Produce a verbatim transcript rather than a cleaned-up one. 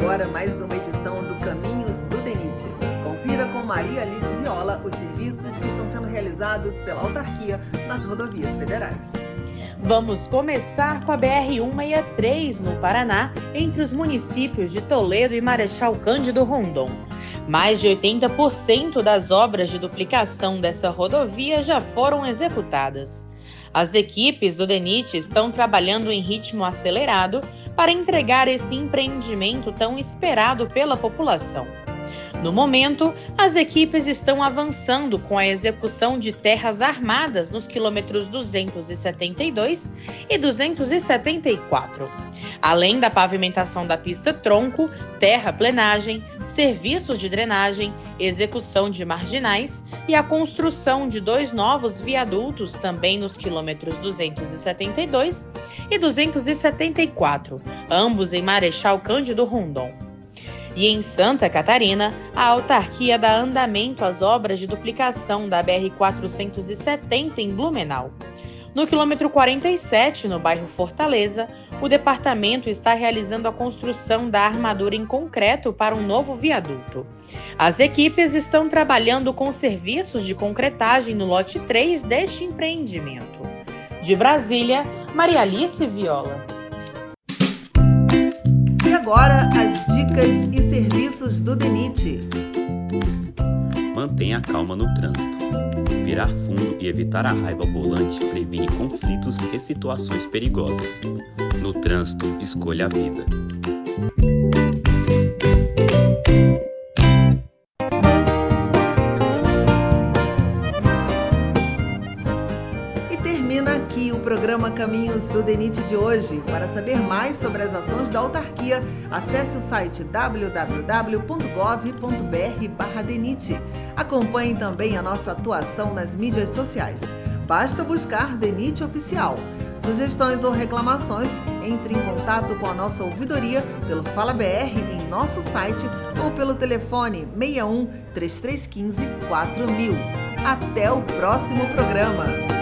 agora mais uma edição do Caminhos do DENIT. Confira com Maria Alice Viola os serviços que estão sendo realizados pela autarquia nas rodovias federais. Vamos começar com a B R cento e sessenta e três no Paraná, entre os municípios de Toledo e Marechal Cândido Rondon. Mais de oitenta por cento das obras de duplicação dessa rodovia já foram executadas. As equipes do DENIT estão trabalhando em ritmo acelerado para entregar esse empreendimento tão esperado pela população. No momento, as equipes estão avançando com a execução de terras armadas nos quilômetros duzentos e setenta e dois e duzentos e setenta e quatro. Além da pavimentação da pista tronco, terraplenagem, serviços de drenagem, execução de marginais e a construção de dois novos viadutos também nos quilômetros duzentos e setenta e dois e duzentos e setenta e quatro, ambos em Marechal Cândido Rondon. E em Santa Catarina, a autarquia dá andamento às obras de duplicação da B R quatrocentos e setenta em Blumenau. No quilômetro quarenta e sete, no bairro Fortaleza, o departamento está realizando a construção da armadura em concreto para um novo viaduto. As equipes estão trabalhando com serviços de concretagem no lote três deste empreendimento. De Brasília, Maria Alice Viola. E agora, as dicas e serviços do DENIT. Mantenha a calma no trânsito. Respirar fundo e evitar a raiva ao volante previne conflitos e situações perigosas. No trânsito, escolha a vida. E termina aqui o programa Caminhos do DENIT de hoje. Para saber mais sobre as ações da autarquia, acesse o site w w w ponto gov ponto b r barra DENIT. Acompanhe também a nossa atuação nas mídias sociais. Basta buscar DENIT Oficial. Sugestões ou reclamações, entre em contato com a nossa ouvidoria pelo Fala B R em nosso site ou pelo telefone seis um, três três um cinco, quatro mil. Até o próximo programa!